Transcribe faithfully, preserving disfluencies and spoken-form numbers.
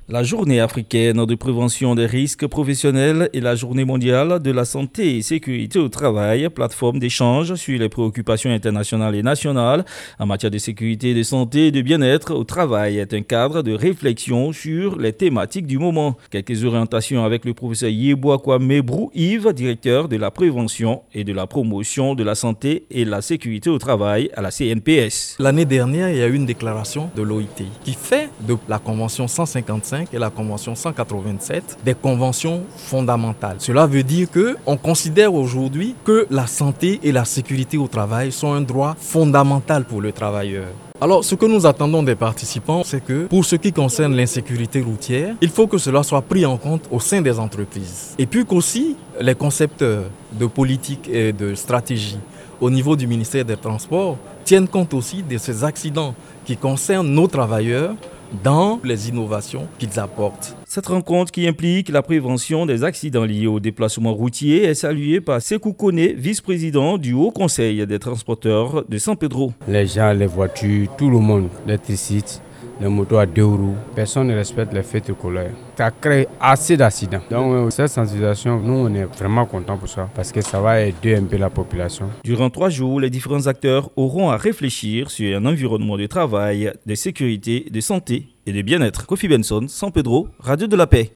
La journée africaine de prévention des risques professionnels et la journée mondiale de la santé et sécurité au travail, plateforme d'échange sur les préoccupations internationales et nationales en matière de sécurité, de santé et de bien-être au travail est un cadre de réflexion sur les thématiques du moment. Quelques orientations avec le professeur Yeboah-Kwame Brou Yves, directeur de la prévention et de la promotion de la santé et la sécurité au travail à la C N P S. L'année dernière, il y a eu une déclaration de l'O I T qui fait de la Convention cent cinquante-cinq et la Convention cent quatre-vingt-sept des conventions fondamentales. Cela veut dire qu'on considère aujourd'hui que la santé et la sécurité au travail sont un droit fondamental pour le travailleur. Alors, ce que nous attendons des participants, c'est que pour ce qui concerne l'insécurité routière, il faut que cela soit pris en compte au sein des entreprises. Et puis qu'aussi, les concepteurs de politique et de stratégie au niveau du ministère des Transports tiennent compte aussi de ces accidents qui concernent nos travailleurs dans les innovations qu'ils apportent. Cette rencontre qui implique la prévention des accidents liés au déplacement routier est saluée par Sékou Koné, vice-président du Haut Conseil des transporteurs de San Pedro. Les gens, les voitures, tout le monde, les tricites, les motos à deux roues, personne ne respecte les feux tricolores. Ça crée assez d'accidents. Donc cette sensibilisation, nous on est vraiment contents pour ça parce que ça va aider un peu la population. Durant trois jours, les différents acteurs auront à réfléchir sur un environnement de travail, de sécurité, de santé et de bien-être. Kofi Benson, San Pedro, Radio de la Paix.